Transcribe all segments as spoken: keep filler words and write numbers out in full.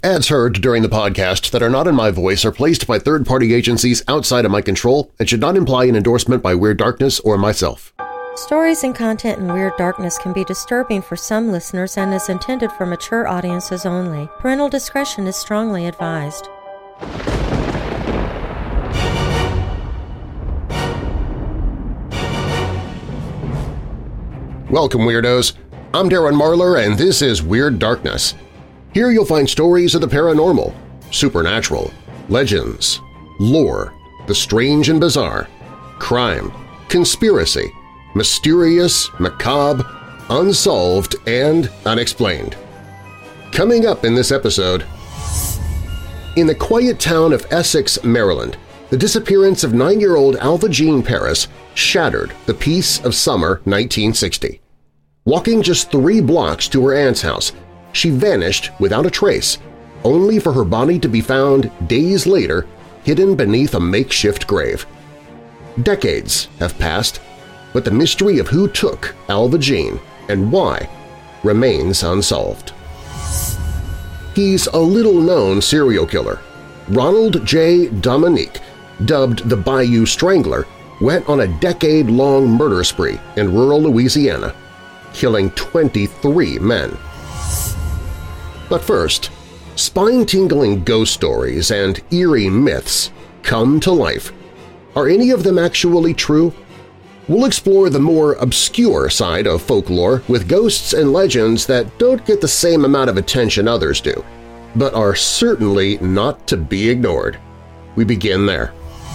Ads heard during the podcast that are not in my voice are placed by third-party agencies outside of my control and should not imply an endorsement by Weird Darkness or myself. Stories and content in Weird Darkness can be disturbing for some listeners and is intended for mature audiences only. Parental discretion is strongly advised. Welcome, Weirdos! I'm Darren Marlar, and this is Weird Darkness. Here you'll find stories of the paranormal, supernatural, legends, lore, the strange and bizarre, crime, conspiracy, mysterious, macabre, unsolved, and unexplained. Coming up in this episode… In the quiet town of Essex, Maryland, the disappearance of nine-year-old Alva Jean Paris shattered the peace of summer nineteen sixty. Walking just three blocks to her aunt's house, she vanished without a trace, only for her body to be found days later hidden beneath a makeshift grave. Decades have passed, but the mystery of who took Alva Jean and why remains unsolved. He's a little-known serial killer. Ronald J. Dominique, dubbed the Bayou Strangler, went on a decade-long murder spree in rural Louisiana, killing twenty-three men. But first, spine-tingling ghost stories and eerie myths come to life. Are any of them actually true? We'll explore the more obscure side of folklore with ghosts and legends that don't get the same amount of attention others do, but are certainly not to be ignored. We begin there.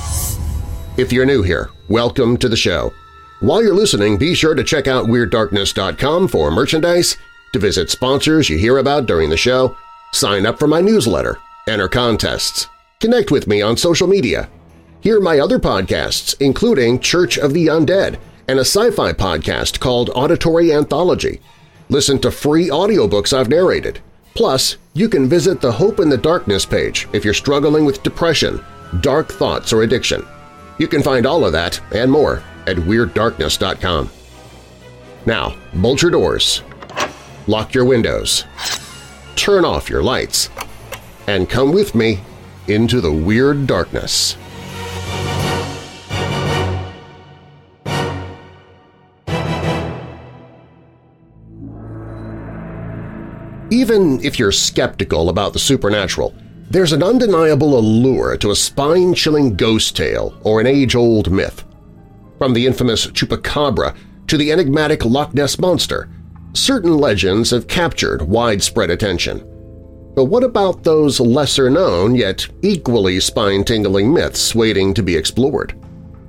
If you're new here, welcome to the show. While you're listening, be sure to check out Weird Darkness dot com for merchandise, to visit sponsors you hear about during the show, sign up for my newsletter, enter contests, connect with me on social media, hear my other podcasts including Church of the Undead and a sci-fi podcast called Auditory Anthology, listen to free audiobooks I've narrated. Plus, you can visit the Hope in the Darkness page if you're struggling with depression, dark thoughts, or addiction. You can find all of that and more at Weird Darkness dot com. Now, bolt your doors, lock your windows, turn off your lights, and come with me into the Weird Darkness. Even if you're skeptical about the supernatural, there's an undeniable allure to a spine-chilling ghost tale or an age-old myth. From the infamous Chupacabra to the enigmatic Loch Ness Monster, certain legends have captured widespread attention. But what about those lesser-known yet equally spine-tingling myths waiting to be explored?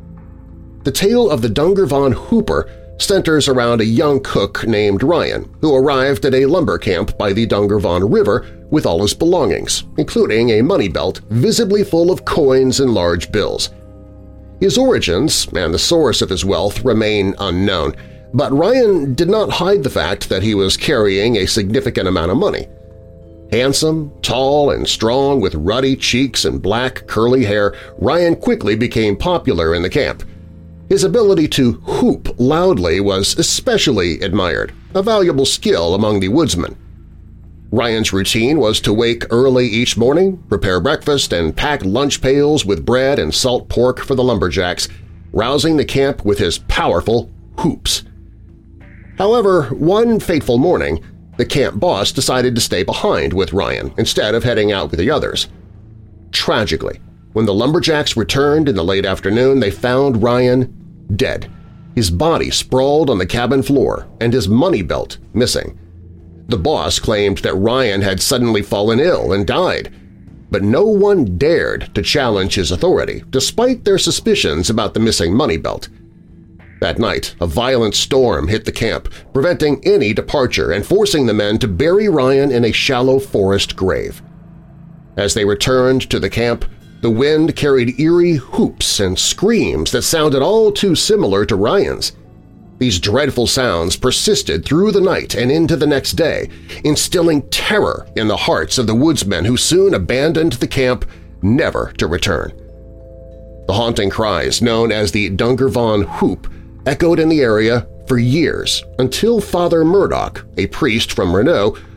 The tale of the Dungar Von Hooper centers around a young cook named Ryan who arrived at a lumber camp by the Dungar Von River with all his belongings, including a money belt visibly full of coins and large bills. His origins and the source of his wealth remain unknown, but Ryan did not hide the fact that he was carrying a significant amount of money. Handsome, tall, and strong with ruddy cheeks and black curly hair, Ryan quickly became popular in the camp. His ability to whoop loudly was especially admired, a valuable skill among the woodsmen. Ryan's routine was to wake early each morning, prepare breakfast, and pack lunch pails with bread and salt pork for the lumberjacks, rousing the camp with his powerful whoops. However, one fateful morning, the camp boss decided to stay behind with Ryan instead of heading out with the others. Tragically, when the lumberjacks returned in the late afternoon, they found Ryan dead, his body sprawled on the cabin floor and his money belt missing. The boss claimed that Ryan had suddenly fallen ill and died, but no one dared to challenge his authority despite their suspicions about the missing money belt. That night, a violent storm hit the camp, preventing any departure and forcing the men to bury Ryan in a shallow forest grave. As they returned to the camp, the wind carried eerie whoops and screams that sounded all too similar to Ryan's. These dreadful sounds persisted through the night and into the next day, instilling terror in the hearts of the woodsmen who soon abandoned the camp, never to return. The haunting cries, known as the Dungar Von Whoop, echoed in the area for years until Father Murdoch, a priest from Renault,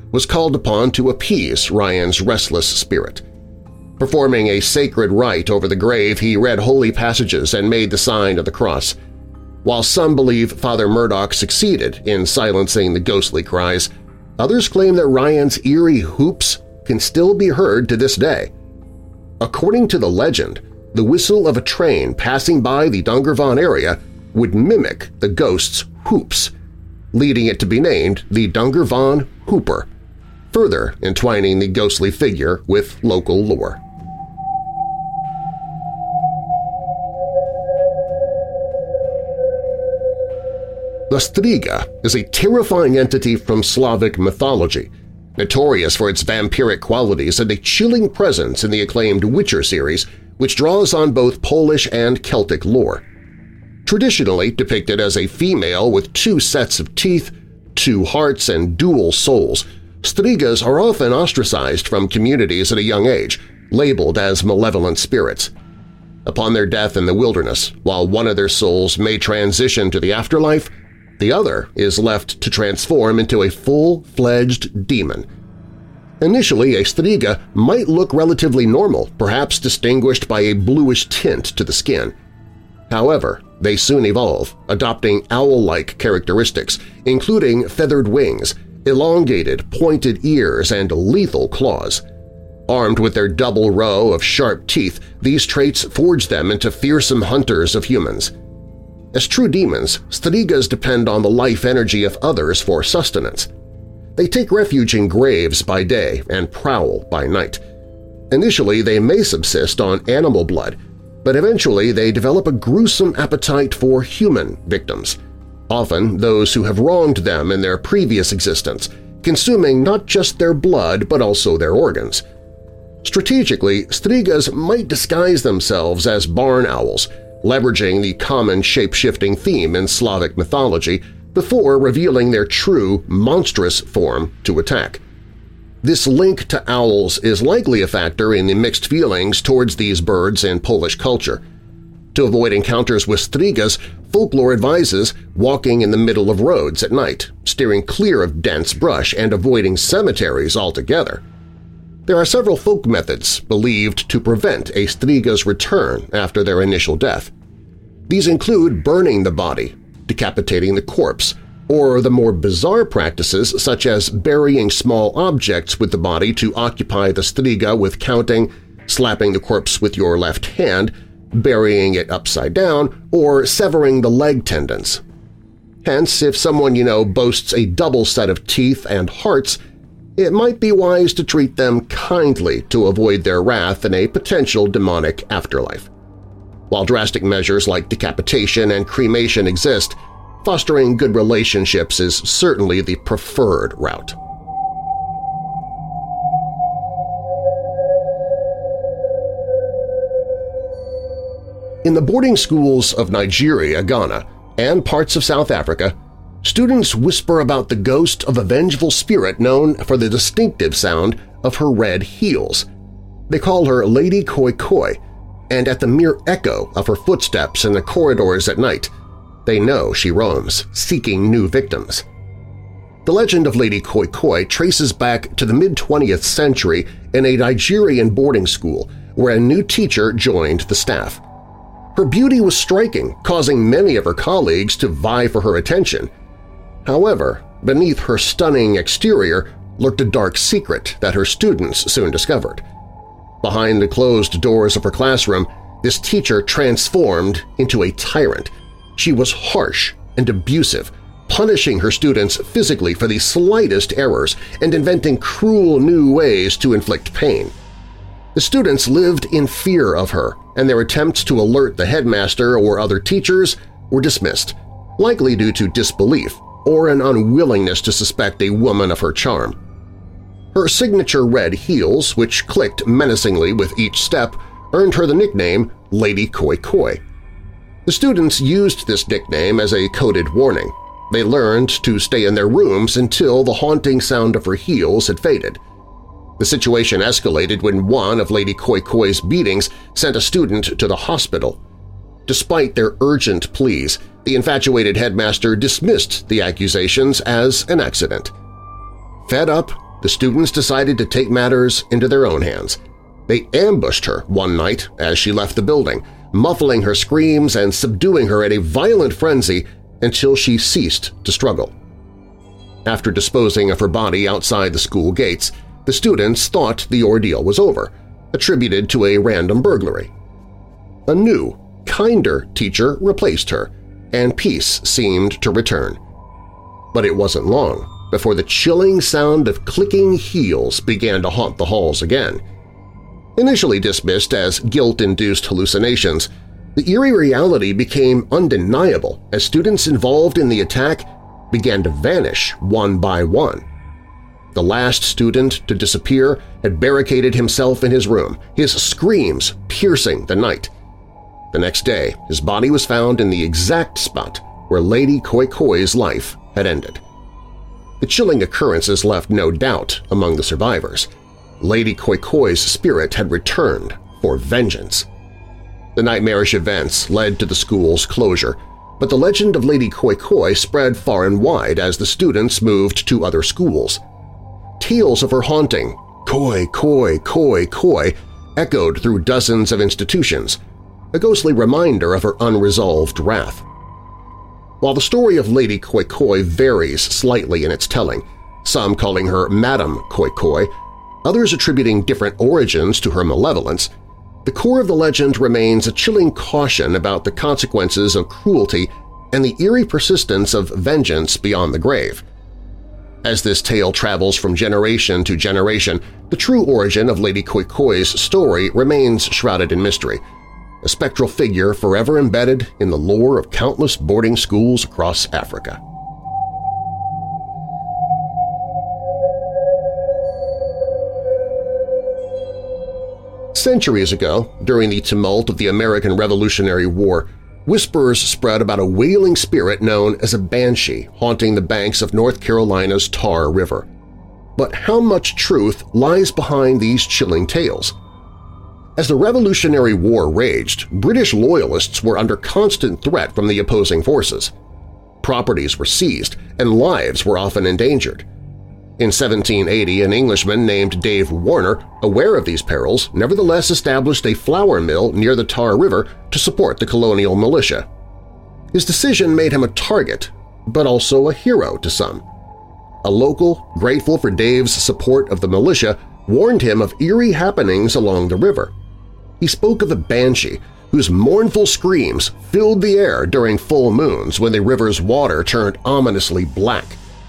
was called upon to appease Ryan's restless spirit. Performing a sacred rite over the grave, he read holy passages and made the sign of the cross. While some believe Father Murdoch succeeded in silencing the ghostly cries, others claim that Ryan's eerie whoops can still be heard to this day. According to the legend, the whistle of a train passing by the Dungarvan area would mimic the ghost's whoops, leading it to be named the Dungarvan Hooper, further entwining the ghostly figure with local lore. The Striga is a terrifying entity from Slavic mythology, notorious for its vampiric qualities and a chilling presence in the acclaimed Witcher series, which draws on both Polish and Celtic lore. Traditionally depicted as a female with two sets of teeth, two hearts, and dual souls, Strigas are often ostracized from communities at a young age, labeled as malevolent spirits. Upon their death in the wilderness, while one of their souls may transition to the afterlife, the other is left to transform into a full-fledged demon. Initially, a Striga might look relatively normal, perhaps distinguished by a bluish tint to the skin. However, they soon evolve, adopting owl-like characteristics, including feathered wings, elongated, pointed ears, and lethal claws. Armed with their double row of sharp teeth, these traits forge them into fearsome hunters of humans. As true demons, Strigas depend on the life energy of others for sustenance. They take refuge in graves by day and prowl by night. Initially, they may subsist on animal blood, but eventually they develop a gruesome appetite for human victims, often those who have wronged them in their previous existence, consuming not just their blood but also their organs. Strategically, Strigas might disguise themselves as barn owls, leveraging the common shape-shifting theme in Slavic mythology before revealing their true, monstrous form to attack. This link to owls is likely a factor in the mixed feelings towards these birds in Polish culture. To avoid encounters with Strigas, folklore advises walking in the middle of roads at night, steering clear of dense brush, and avoiding cemeteries altogether. There are several folk methods believed to prevent a Striga's return after their initial death. These include burning the body, decapitating the corpse, or the more bizarre practices such as burying small objects with the body to occupy the Striga with counting, slapping the corpse with your left hand, burying it upside down, or severing the leg tendons. Hence, if someone you know boasts a double set of teeth and hearts, it might be wise to treat them kindly to avoid their wrath in a potential demonic afterlife. While drastic measures like decapitation and cremation exist, fostering good relationships is certainly the preferred route. In the boarding schools of Nigeria, Ghana, and parts of South Africa, students whisper about the ghost of a vengeful spirit known for the distinctive sound of her red heels. They call her Lady Koi Koi, and at the mere echo of her footsteps in the corridors at night, they know she roams, seeking new victims. The legend of Lady Koi Koi traces back to the mid-twentieth century in a Nigerian boarding school where a new teacher joined the staff. Her beauty was striking, causing many of her colleagues to vie for her attention. However, beneath her stunning exterior lurked a dark secret that her students soon discovered. Behind the closed doors of her classroom, this teacher transformed into a tyrant. She was harsh and abusive, punishing her students physically for the slightest errors and inventing cruel new ways to inflict pain. The students lived in fear of her, and their attempts to alert the headmaster or other teachers were dismissed, likely due to disbelief or an unwillingness to suspect a woman of her charm. Her signature red heels, which clicked menacingly with each step, earned her the nickname Lady Koi Koi. The students used this nickname as a coded warning. They learned to stay in their rooms until the haunting sound of her heels had faded. The situation escalated when one of Lady Koi Koi's beatings sent a student to the hospital. Despite their urgent pleas, the infatuated headmaster dismissed the accusations as an accident. Fed up, the students decided to take matters into their own hands. They ambushed her one night as she left the building, muffling her screams and subduing her in a violent frenzy until she ceased to struggle. After disposing of her body outside the school gates, the students thought the ordeal was over, attributed to a random burglary. A new, kinder teacher replaced her, and peace seemed to return. But it wasn't long before the chilling sound of clicking heels began to haunt the halls again. Initially dismissed as guilt-induced hallucinations, the eerie reality became undeniable as students involved in the attack began to vanish one by one. The last student to disappear had barricaded himself in his room, his screams piercing the night. The next day, his body was found in the exact spot where Lady Khoi Khoi's life had ended. The chilling occurrences left no doubt among the survivors. Lady Khoi Khoi's spirit had returned for vengeance. The nightmarish events led to the school's closure, but the legend of Lady Khoi Khoi spread far and wide as the students moved to other schools. Tales of her haunting, Khoi, Khoi, Khoi, Khoi, echoed through dozens of institutions, a ghostly reminder of her unresolved wrath. While the story of Lady Khoi Khoi varies slightly in its telling, some calling her Madame Khoi Khoi, others attributing different origins to her malevolence, the core of the legend remains a chilling caution about the consequences of cruelty and the eerie persistence of vengeance beyond the grave. As this tale travels from generation to generation, the true origin of Lady Khoi Khoi's story remains shrouded in mystery, a spectral figure forever embedded in the lore of countless boarding schools across Africa. Centuries ago, during the tumult of the American Revolutionary War, whispers spread about a wailing spirit known as a banshee haunting the banks of North Carolina's Tar River. But how much truth lies behind these chilling tales? As the Revolutionary War raged, British loyalists were under constant threat from the opposing forces. Properties were seized, and lives were often endangered. In seventeen eighty, an Englishman named Dave Warner, aware of these perils, nevertheless established a flour mill near the Tar River to support the colonial militia. His decision made him a target, but also a hero to some. A local, grateful for Dave's support of the militia, warned him of eerie happenings along the river. He spoke of a banshee whose mournful screams filled the air during full moons when the river's water turned ominously black.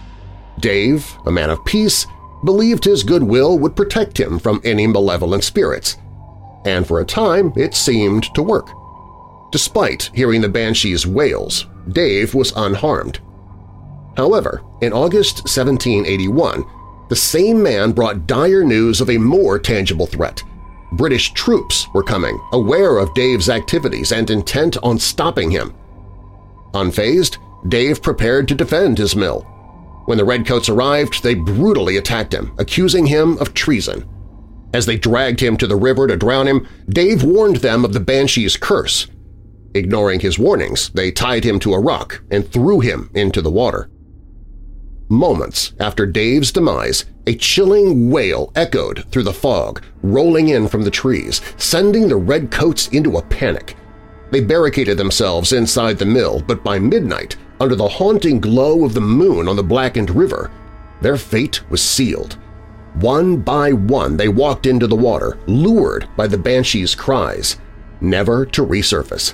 Dave, a man of peace, believed his goodwill would protect him from any malevolent spirits, and for a time it seemed to work. Despite hearing the banshee's wails, Dave was unharmed. However, in August seventeen eighty-one, the same man brought dire news of a more tangible threat. British troops were coming, aware of Dave's activities and intent on stopping him. Unfazed, Dave prepared to defend his mill. When the Redcoats arrived, they brutally attacked him, accusing him of treason. As they dragged him to the river to drown him, Dave warned them of the banshee's curse. Ignoring his warnings, they tied him to a rock and threw him into the water. Moments after Dave's demise, a chilling wail echoed through the fog, rolling in from the trees, sending the Redcoats into a panic. They barricaded themselves inside the mill, but by midnight, under the haunting glow of the moon on the blackened river, their fate was sealed. One by one they walked into the water, lured by the banshee's cries, never to resurface.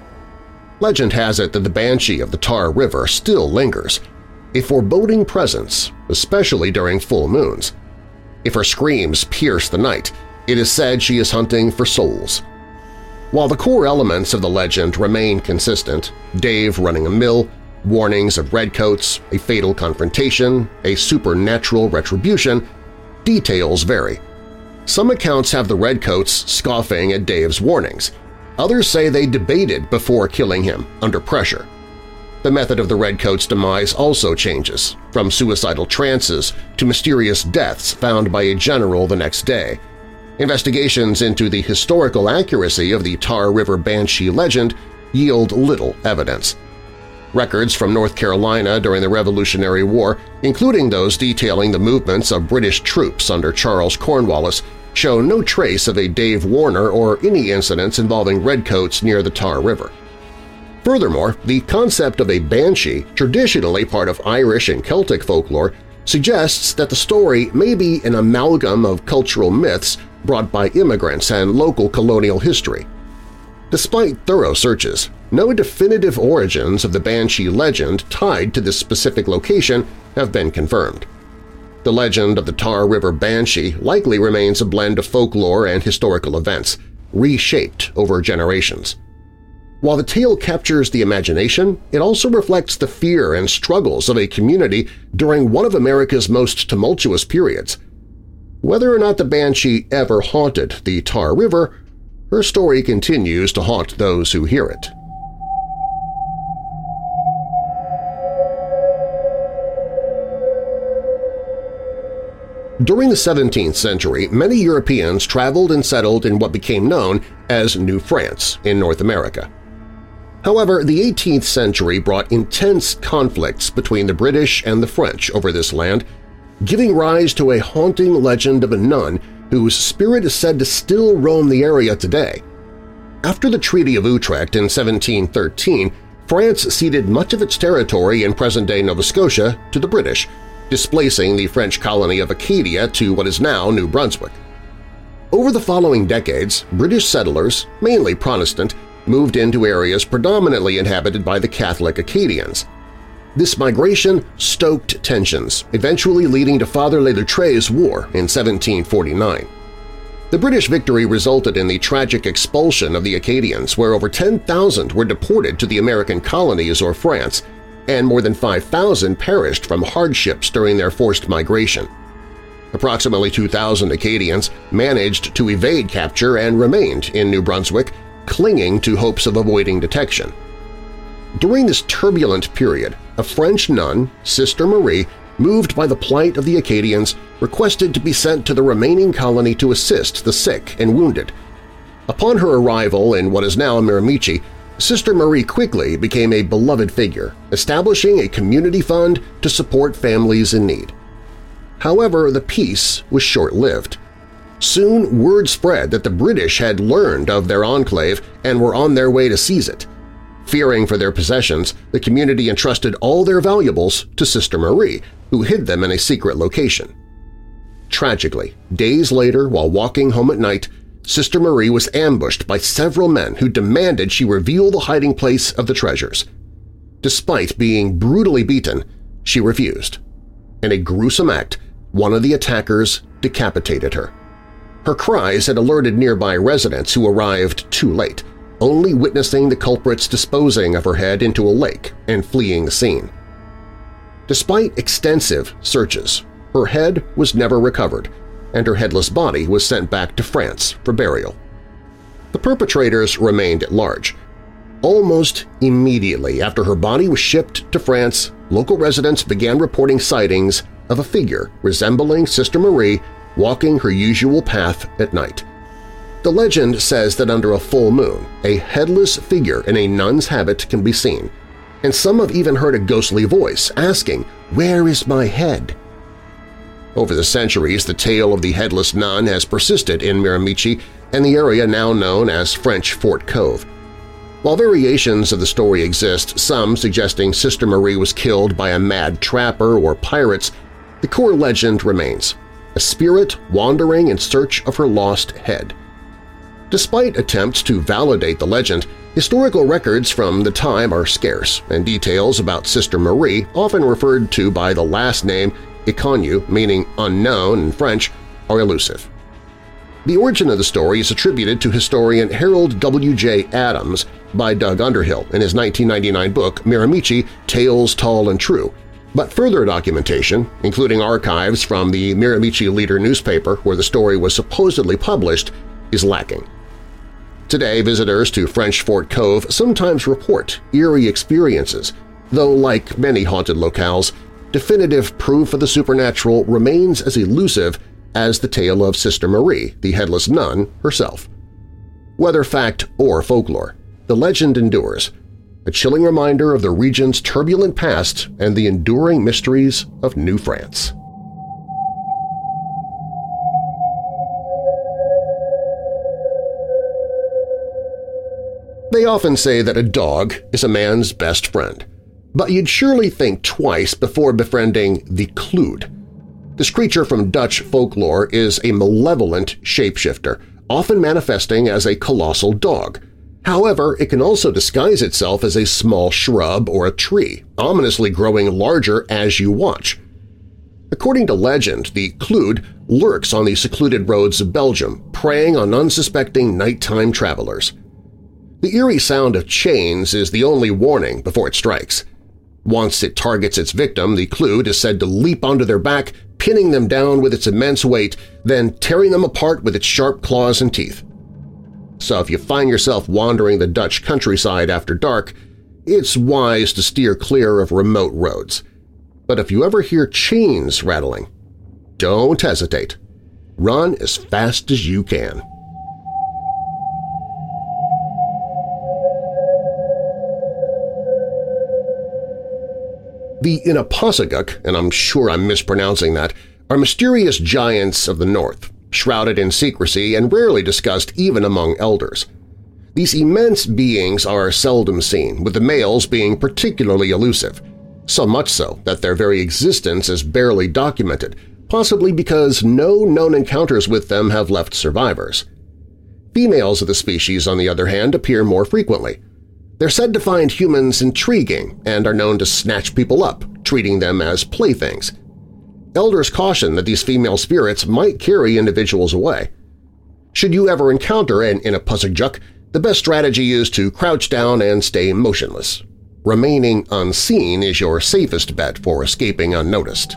Legend has it that the banshee of the Tar River still lingers, a foreboding presence, especially during full moons. If her screams pierce the night, it is said she is hunting for souls. While the core elements of the legend remain consistent – Dave running a mill, warnings of redcoats, a fatal confrontation, a supernatural retribution – details vary. Some accounts have the redcoats scoffing at Dave's warnings. Others say they debated before killing him, under pressure. The method of the redcoats' demise also changes, from suicidal trances to mysterious deaths found by a general the next day. Investigations into the historical accuracy of the Tar River Banshee legend yield little evidence. Records from North Carolina during the Revolutionary War, including those detailing the movements of British troops under Charles Cornwallis, show no trace of a Dave Warner or any incidents involving redcoats near the Tar River. Furthermore, the concept of a banshee, traditionally part of Irish and Celtic folklore, suggests that the story may be an amalgam of cultural myths brought by immigrants and local colonial history. Despite thorough searches, no definitive origins of the Banshee legend tied to this specific location have been confirmed. The legend of the Tar River Banshee likely remains a blend of folklore and historical events, reshaped over generations. While the tale captures the imagination, it also reflects the fear and struggles of a community during one of America's most tumultuous periods. Whether or not the Banshee ever haunted the Tar River, her story continues to haunt those who hear it. During the seventeenth century, many Europeans traveled and settled in what became known as New France in North America. However, the eighteenth century brought intense conflicts between the British and the French over this land, giving rise to a haunting legend of a nun whose spirit is said to still roam the area today. After the Treaty of Utrecht in seventeen thirteen, France ceded much of its territory in present-day Nova Scotia to the British, displacing the French colony of Acadia to what is now New Brunswick. Over the following decades, British settlers, mainly Protestant, moved into areas predominantly inhabited by the Catholic Acadians. This migration stoked tensions, eventually leading to Father Le Loutre's War in seventeen forty-nine. The British victory resulted in the tragic expulsion of the Acadians, where over ten thousand were deported to the American colonies or France, and more than five thousand perished from hardships during their forced migration. Approximately two thousand Acadians managed to evade capture and remained in New Brunswick, clinging to hopes of avoiding detection. During this turbulent period, a French nun, Sister Marie, moved by the plight of the Acadians, requested to be sent to the remaining colony to assist the sick and wounded. Upon her arrival in what is now Miramichi, Sister Marie quickly became a beloved figure, establishing a community fund to support families in need. However, the peace was short-lived. Soon word spread that the British had learned of their enclave and were on their way to seize it. Fearing for their possessions, the community entrusted all their valuables to Sister Marie, who hid them in a secret location. Tragically, days later while walking home at night, Sister Marie was ambushed by several men who demanded she reveal the hiding place of the treasures. Despite being brutally beaten, she refused. In a gruesome act, one of the attackers decapitated her. Her cries had alerted nearby residents who arrived too late, only witnessing the culprits disposing of her head into a lake and fleeing the scene. Despite extensive searches, her head was never recovered, and her headless body was sent back to France for burial. The perpetrators remained at large. Almost immediately after her body was shipped to France, local residents began reporting sightings of a figure resembling Sister Marie walking her usual path at night. The legend says that under a full moon, a headless figure in a nun's habit can be seen, and some have even heard a ghostly voice asking, "Where is my head?" Over the centuries, the tale of the headless nun has persisted in Miramichi and the area now known as French Fort Cove. While variations of the story exist, some suggesting Sister Marie was killed by a mad trapper or pirates, the core legend remains, a spirit wandering in search of her lost head. Despite attempts to validate the legend, historical records from the time are scarce, and details about Sister Marie, often referred to by the last name Inconnu, meaning unknown in French, are elusive. The origin of the story is attributed to historian Harold W. J. Adams by Doug Underhill in his nineteen ninety-nine book Miramichi, Tales Tall and True, but further documentation, including archives from the Miramichi Leader newspaper where the story was supposedly published, is lacking. Today, visitors to French Fort Cove sometimes report eerie experiences, though like many haunted locales, definitive proof of the supernatural remains as elusive as the tale of Sister Marie, the headless nun, herself. Whether fact or folklore, the legend endures, a chilling reminder of the region's turbulent past and the enduring mysteries of New France. They often say that a dog is a man's best friend, but you'd surely think twice before befriending the Klood. This creature from Dutch folklore is a malevolent shapeshifter, often manifesting as a colossal dog. However, it can also disguise itself as a small shrub or a tree, ominously growing larger as you watch. According to legend, the Klood lurks on the secluded roads of Belgium, preying on unsuspecting nighttime travelers. The eerie sound of chains is the only warning before it strikes. Once it targets its victim, the Klood is said to leap onto their back, pinning them down with its immense weight, then tearing them apart with its sharp claws and teeth. So if you find yourself wandering the Dutch countryside after dark, it's wise to steer clear of remote roads. But if you ever hear chains rattling, don't hesitate. Run as fast as you can. The Inapasaguk, and I'm sure I'm mispronouncing that, are mysterious giants of the north, shrouded in secrecy and rarely discussed even among elders. These immense beings are seldom seen, with the males being particularly elusive, so much so that their very existence is barely documented, possibly because no known encounters with them have left survivors. Females of the species, on the other hand, appear more frequently. They're said to find humans intriguing and are known to snatch people up, treating them as playthings. Elders caution that these female spirits might carry individuals away. Should you ever encounter an Inapasaguk, the best strategy is to crouch down and stay motionless. Remaining unseen is your safest bet for escaping unnoticed.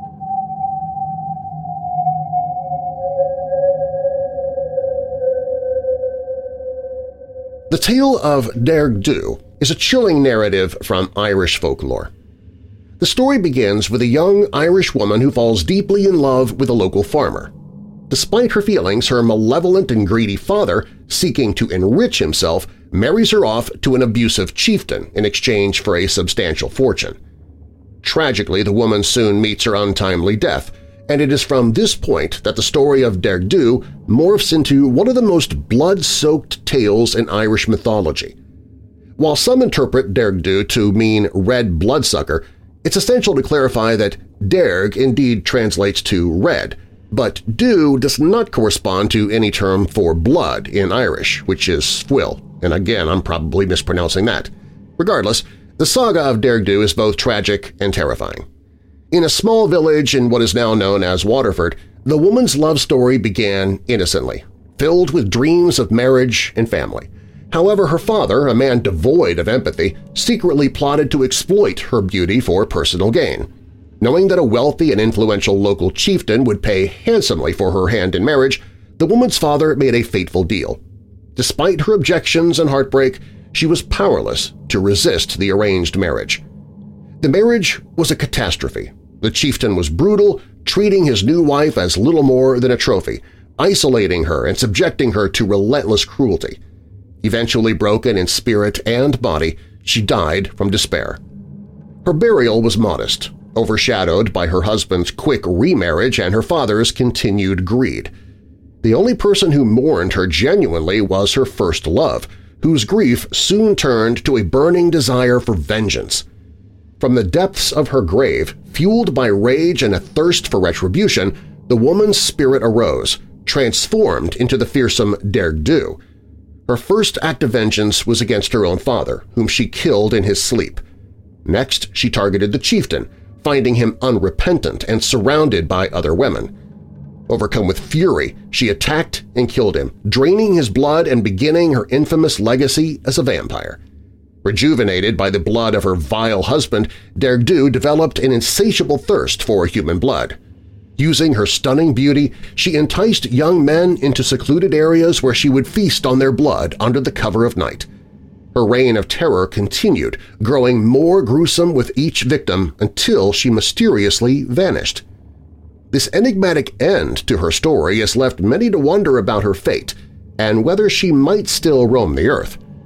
The tale of Derg Dhu is a chilling narrative from Irish folklore. The story begins with a young Irish woman who falls deeply in love with a local farmer. Despite her feelings, her malevolent and greedy father, seeking to enrich himself, marries her off to an abusive chieftain in exchange for a substantial fortune. Tragically, the woman soon meets her untimely death, and it is from this point that the story of Derg Dhu morphs into one of the most blood-soaked tales in Irish mythology. While some interpret Derg Dhu to mean red bloodsucker, it's essential to clarify that Derg indeed translates to red, but Dhu does not correspond to any term for blood in Irish, which is swill, and again I'm probably mispronouncing that. Regardless, the saga of Derg Dhu is both tragic and terrifying. In a small village in what is now known as Waterford, the woman's love story began innocently, filled with dreams of marriage and family. However, her father, a man devoid of empathy, secretly plotted to exploit her beauty for personal gain. Knowing that a wealthy and influential local chieftain would pay handsomely for her hand in marriage, the woman's father made a fateful deal. Despite her objections and heartbreak, she was powerless to resist the arranged marriage. The marriage was a catastrophe. The chieftain was brutal, treating his new wife as little more than a trophy, isolating her and subjecting her to relentless cruelty. Eventually broken in spirit and body, she died from despair. Her burial was modest, overshadowed by her husband's quick remarriage and her father's continued greed. The only person who mourned her genuinely was her first love, whose grief soon turned to a burning desire for vengeance. From the depths of her grave, fueled by rage and a thirst for retribution, the woman's spirit arose, transformed into the fearsome Derg Dhu. Her first act of vengeance was against her own father, whom she killed in his sleep. Next, she targeted the chieftain, finding him unrepentant and surrounded by other women. Overcome with fury, she attacked and killed him, draining his blood and beginning her infamous legacy as a vampire. Rejuvenated by the blood of her vile husband, Derg Dhu developed an insatiable thirst for human blood. Using her stunning beauty, she enticed young men into secluded areas where she would feast on their blood under the cover of night. Her reign of terror continued, growing more gruesome with each victim until she mysteriously vanished. This enigmatic end to her story has left many to wonder about her fate and whether she might still roam the earth.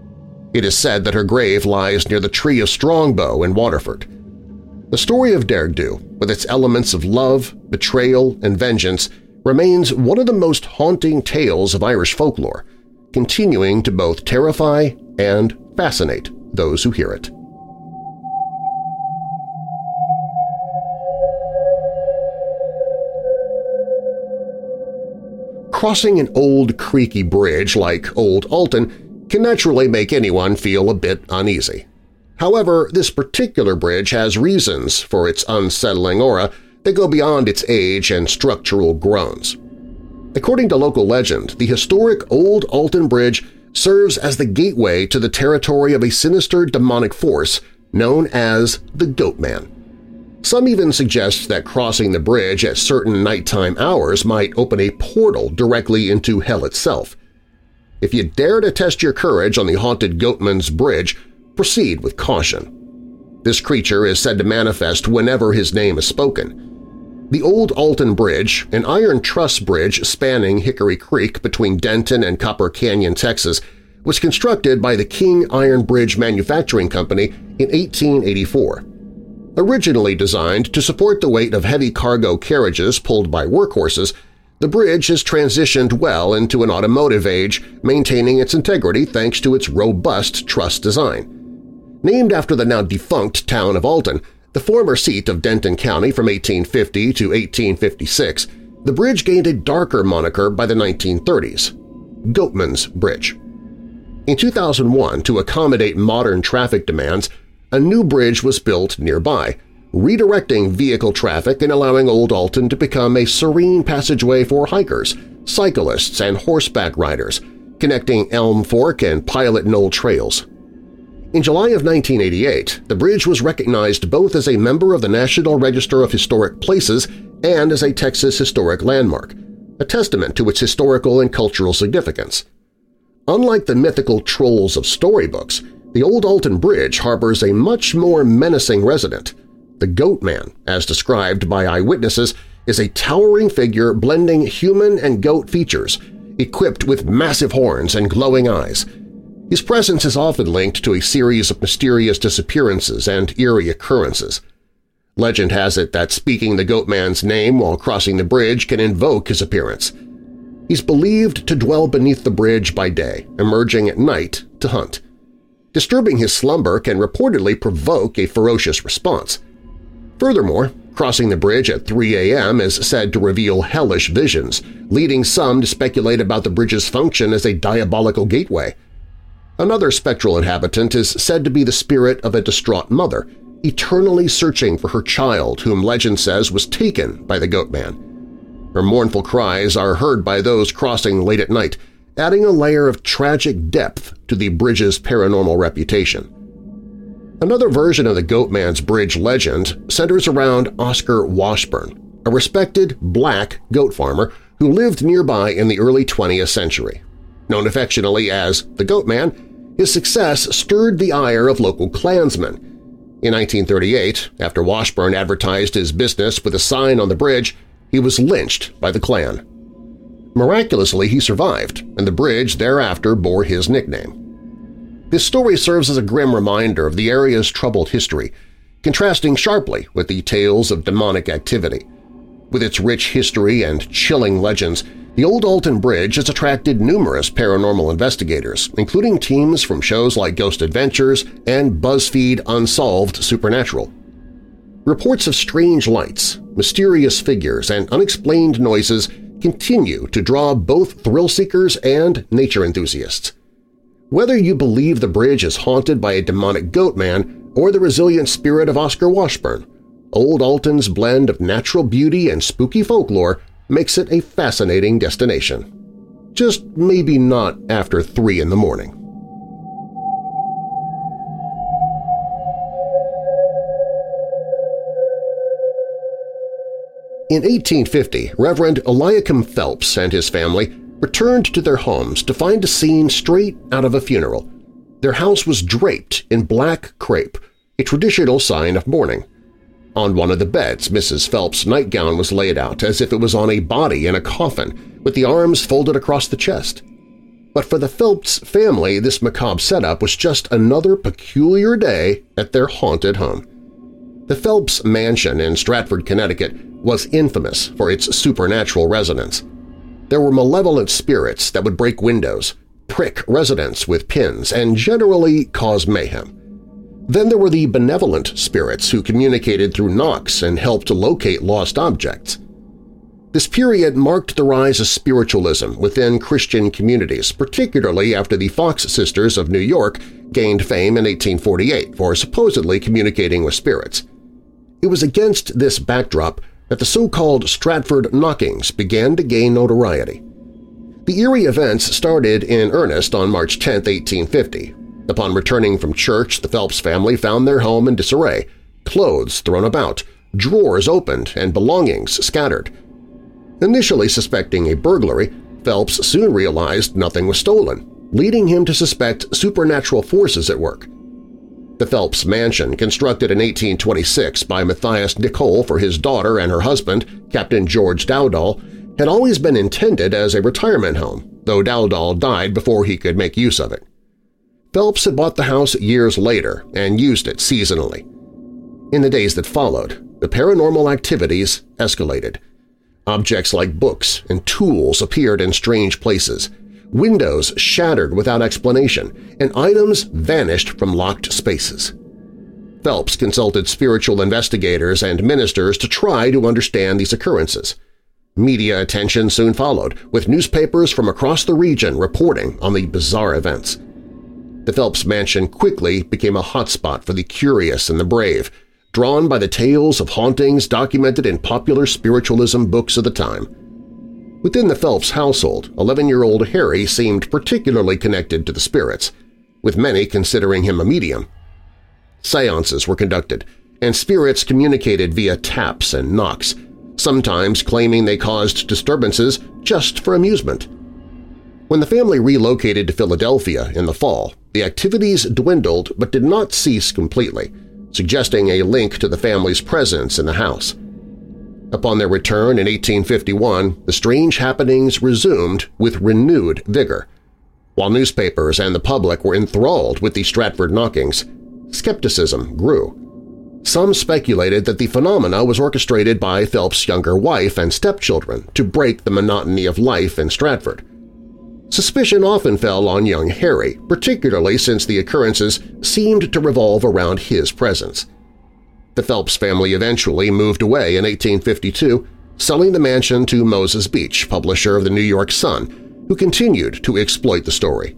It is said that her grave lies near the Tree of Strongbow in Waterford. The story of Dergdhu, with its elements of love, betrayal, and vengeance, remains one of the most haunting tales of Irish folklore, continuing to both terrify and fascinate those who hear it. Crossing an old creaky bridge like Old Alton can naturally make anyone feel a bit uneasy. However, this particular bridge has reasons for its unsettling aura that go beyond its age and structural groans. According to local legend, the historic Old Alton Bridge serves as the gateway to the territory of a sinister demonic force known as the Goatman. Some even suggest that crossing the bridge at certain nighttime hours might open a portal directly into hell itself. If you dare to test your courage on the haunted Goatman's Bridge, proceed with caution. This creature is said to manifest whenever his name is spoken. The Old Alton Bridge, an iron truss bridge spanning Hickory Creek between Denton and Copper Canyon, Texas, was constructed by the King Iron Bridge Manufacturing Company in eighteen eighty-four. Originally designed to support the weight of heavy cargo carriages pulled by workhorses, the bridge has transitioned well into an automotive age, maintaining its integrity thanks to its robust truss design. Named after the now-defunct town of Alton, the former seat of Denton County from eighteen fifty to eighteen fifty-six, the bridge gained a darker moniker by the nineteen thirties, Goatman's Bridge. In two thousand one, to accommodate modern traffic demands, a new bridge was built nearby, redirecting vehicle traffic and allowing Old Alton to become a serene passageway for hikers, cyclists, and horseback riders, connecting Elm Fork and Pilot Knoll trails. In July of nineteen eighty-eight, the bridge was recognized both as a member of the National Register of Historic Places and as a Texas Historic Landmark, a testament to its historical and cultural significance. Unlike the mythical trolls of storybooks, the Old Alton Bridge harbors a much more menacing resident. The Goatman, as described by eyewitnesses, is a towering figure blending human and goat features, equipped with massive horns and glowing eyes. His presence is often linked to a series of mysterious disappearances and eerie occurrences. Legend has it that speaking the Goatman's name while crossing the bridge can invoke his appearance. He's believed to dwell beneath the bridge by day, emerging at night to hunt. Disturbing his slumber can reportedly provoke a ferocious response. Furthermore, crossing the bridge at three a m is said to reveal hellish visions, leading some to speculate about the bridge's function as a diabolical gateway. Another spectral inhabitant is said to be the spirit of a distraught mother, eternally searching for her child whom legend says was taken by the Goatman. Her mournful cries are heard by those crossing late at night, adding a layer of tragic depth to the bridge's paranormal reputation. Another version of the Goatman's Bridge legend centers around Oscar Washburn, a respected black goat farmer who lived nearby in the early twentieth century. Known affectionately as the Goatman, his success stirred the ire of local Klansmen. In nineteen thirty-eight, after Washburn advertised his business with a sign on the bridge, he was lynched by the Klan. Miraculously, he survived, and the bridge thereafter bore his nickname. This story serves as a grim reminder of the area's troubled history, contrasting sharply with the tales of demonic activity. With its rich history and chilling legends, the Old Alton Bridge has attracted numerous paranormal investigators, including teams from shows like Ghost Adventures and BuzzFeed Unsolved Supernatural. Reports of strange lights, mysterious figures, and unexplained noises continue to draw both thrill-seekers and nature enthusiasts. Whether you believe the bridge is haunted by a demonic Goatman or the resilient spirit of Oscar Washburn, Old Alton's blend of natural beauty and spooky folklore makes it a fascinating destination. Just maybe not after three in the morning. In eighteen fifty, Reverend Eliakim Phelps and his family returned to their homes to find a scene straight out of a funeral. Their house was draped in black crepe, a traditional sign of mourning. On one of the beds, Missus Phelps' nightgown was laid out as if it was on a body in a coffin, with the arms folded across the chest. But for the Phelps family, this macabre setup was just another peculiar day at their haunted home. The Phelps mansion in Stratford, Connecticut was infamous for its supernatural residents. There were malevolent spirits that would break windows, prick residents with pins, and generally cause mayhem. Then there were the benevolent spirits who communicated through knocks and helped to locate lost objects. This period marked the rise of spiritualism within Christian communities, particularly after the Fox Sisters of New York gained fame in eighteen forty-eight for supposedly communicating with spirits. It was against this backdrop that the so-called Stratford Knockings began to gain notoriety. The eerie events started in earnest on March tenth, eighteen fifty. Upon returning from church, the Phelps family found their home in disarray, clothes thrown about, drawers opened, and belongings scattered. Initially suspecting a burglary, Phelps soon realized nothing was stolen, leading him to suspect supernatural forces at work. The Phelps mansion, constructed in eighteen twenty-six by Matthias Nicole for his daughter and her husband, Captain George Dowdall, had always been intended as a retirement home, though Dowdall died before he could make use of it. Phelps had bought the house years later and used it seasonally. In the days that followed, the paranormal activities escalated. Objects like books and tools appeared in strange places, windows shattered without explanation, and items vanished from locked spaces. Phelps consulted spiritual investigators and ministers to try to understand these occurrences. Media attention soon followed, with newspapers from across the region reporting on the bizarre events. The Phelps mansion quickly became a hotspot for the curious and the brave, drawn by the tales of hauntings documented in popular spiritualism books of the time. Within the Phelps household, eleven-year-old Harry seemed particularly connected to the spirits, with many considering him a medium. Seances were conducted, and spirits communicated via taps and knocks, sometimes claiming they caused disturbances just for amusement. When the family relocated to Philadelphia in the fall, the activities dwindled but did not cease completely, suggesting a link to the family's presence in the house. Upon their return in eighteen fifty-one, the strange happenings resumed with renewed vigor. While newspapers and the public were enthralled with the Stratford Knockings, skepticism grew. Some speculated that the phenomena was orchestrated by Phelps' younger wife and stepchildren to break the monotony of life in Stratford. Suspicion often fell on young Harry, particularly since the occurrences seemed to revolve around his presence. The Phelps family eventually moved away in eighteen fifty-two, selling the mansion to Moses Beach, publisher of the New York Sun, who continued to exploit the story.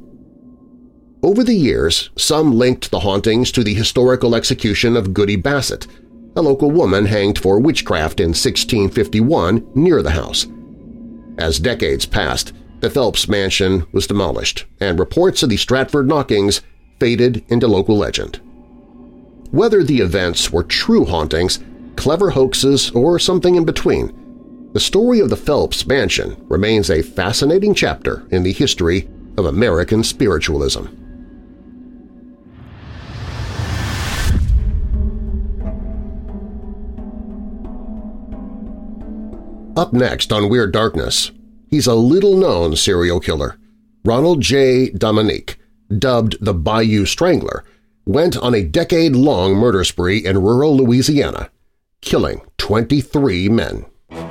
Over the years, some linked the hauntings to the historical execution of Goody Bassett, a local woman hanged for witchcraft in sixteen fifty-one near the house. As decades passed, the Phelps mansion was demolished, and reports of the Stratford Knockings faded into local legend. Whether the events were true hauntings, clever hoaxes, or something in between, the story of the Phelps mansion remains a fascinating chapter in the history of American spiritualism. Up next on Weird Darkness, he's a little-known serial killer. Ronald J. Dominique, dubbed the Bayou Strangler, went on a decade-long murder spree in rural Louisiana, killing twenty-three men.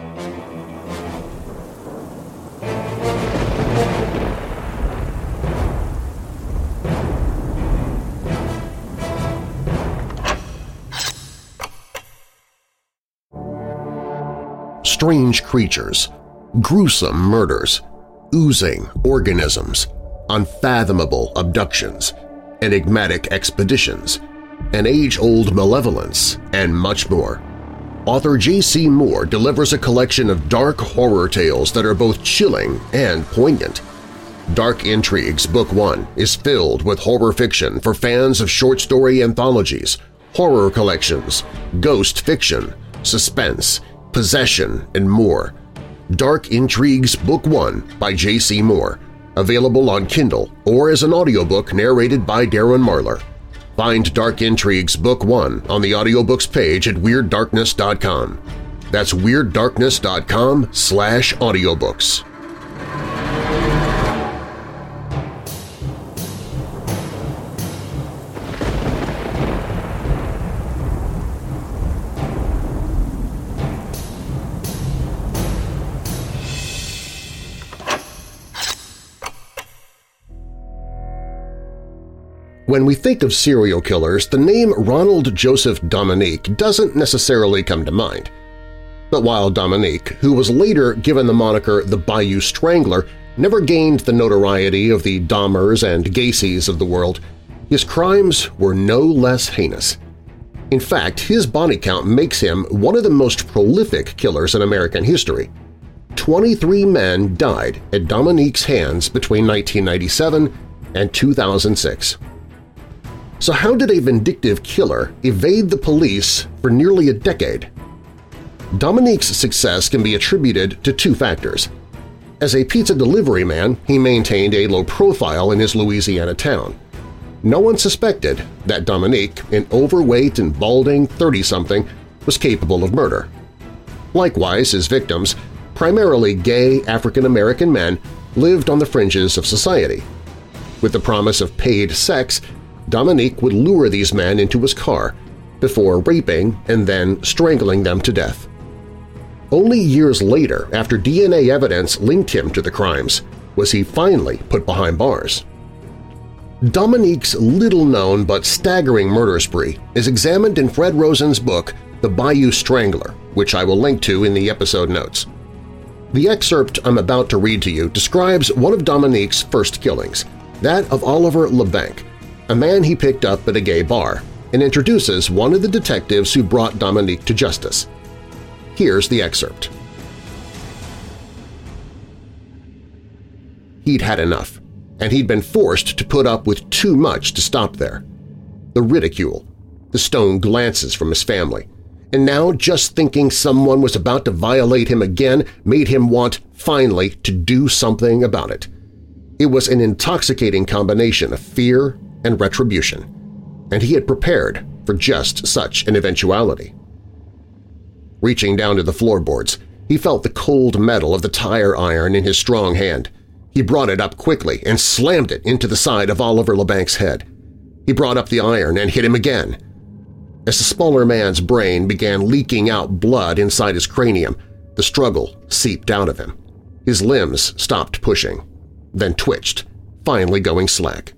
Strange creatures, gruesome murders, oozing organisms, unfathomable abductions, enigmatic expeditions, an age-old malevolence, and much more. Author J C Moore delivers a collection of dark horror tales that are both chilling and poignant. Dark Intrigues Book One is filled with horror fiction for fans of short story anthologies, horror collections, ghost fiction, suspense, possession, and more. Dark Intrigues Book One by J C Moore, available on Kindle or as an audiobook narrated by Darren Marlar. Find Dark Intrigues Book One on the audiobooks page at Weird Darkness dot com. That's Weird Darkness dot com slash audiobooks. When we think of serial killers, the name Ronald Joseph Dominique doesn't necessarily come to mind. But while Dominique, who was later given the moniker the Bayou Strangler, never gained the notoriety of the Dahmers and Gacy's of the world, his crimes were no less heinous. In fact, his body count makes him one of the most prolific killers in American history. twenty-three men died at Dominique's hands between nineteen ninety-seven and two thousand six. So how did a vindictive killer evade the police for nearly a decade? Dominique's success can be attributed to two factors. As a pizza delivery man, he maintained a low profile in his Louisiana town. No one suspected that Dominique, an overweight and balding thirty-something, was capable of murder. Likewise, his victims, primarily gay African-American men, lived on the fringes of society. With the promise of paid sex, Dominique would lure these men into his car before raping and then strangling them to death. Only years later, after D N A evidence linked him to the crimes, was he finally put behind bars. Dominique's little-known but staggering murder spree is examined in Fred Rosen's book The Bayou Strangler, which I will link to in the episode notes. The excerpt I'm about to read to you describes one of Dominique's first killings, that of Oliver LeBanc, a man he picked up at a gay bar, and introduces one of the detectives who brought Dominique to justice. Here's the excerpt. He'd had enough, and he'd been forced to put up with too much to stop there. The ridicule, the stone glances from his family, and now just thinking someone was about to violate him again made him want, finally, to do something about it. It was an intoxicating combination of fear and retribution, and he had prepared for just such an eventuality. Reaching down to the floorboards, he felt the cold metal of the tire iron in his strong hand. He brought it up quickly and slammed it into the side of Oliver LeBanc's head. He brought up the iron and hit him again. As the smaller man's brain began leaking out blood inside his cranium, the struggle seeped out of him. His limbs stopped pushing, then twitched, finally going slack.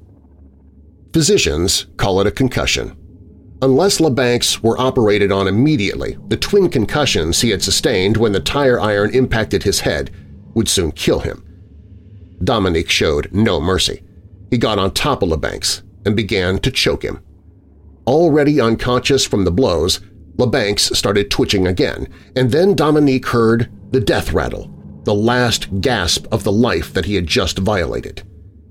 Physicians call it a concussion. Unless LeBanc's were operated on immediately, the twin concussions he had sustained when the tire iron impacted his head would soon kill him. Dominique showed no mercy. He got on top of LeBanc's and began to choke him. Already unconscious from the blows, LeBanc's started twitching again, and then Dominique heard the death rattle, the last gasp of the life that he had just violated.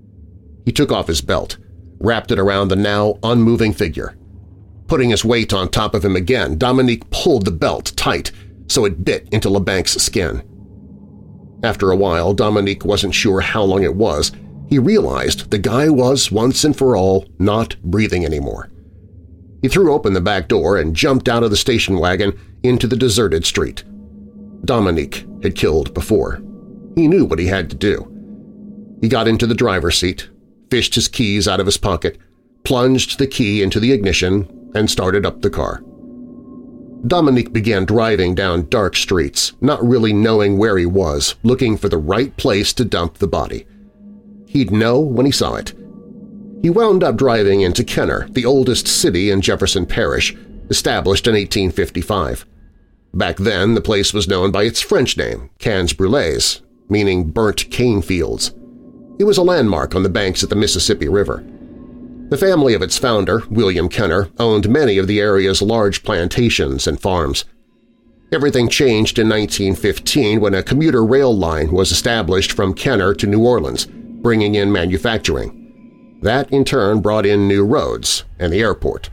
He took off his belt, wrapped it around the now unmoving figure. Putting his weight on top of him again, Dominique pulled the belt tight so it bit into LeBanc's skin. After a while, Dominique wasn't sure how long it was. He realized the guy was, once and for all, not breathing anymore. He threw open the back door and jumped out of the station wagon into the deserted street. Dominique had killed before. He knew what he had to do. He got into the driver's seat, fished his keys out of his pocket, plunged the key into the ignition, and started up the car. Dominique began driving down dark streets, not really knowing where he was, looking for the right place to dump the body. He'd know when he saw it. He wound up driving into Kenner, the oldest city in Jefferson Parish, established in eighteen fifty-five. Back then, the place was known by its French name, Cannes Brûlées, meaning burnt cane fields. It was a landmark on the banks of the Mississippi River. The family of its founder, William Kenner, owned many of the area's large plantations and farms. Everything changed in nineteen fifteen when a commuter rail line was established from Kenner to New Orleans, bringing in manufacturing. That in turn brought in new roads and the airport.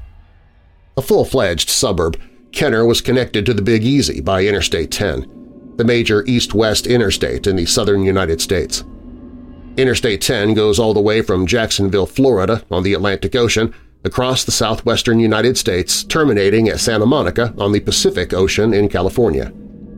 A full-fledged suburb, Kenner was connected to the Big Easy by Interstate ten, the major east-west interstate in the southern United States. Interstate ten goes all the way from Jacksonville, Florida, on the Atlantic Ocean, across the southwestern United States, terminating at Santa Monica on the Pacific Ocean in California.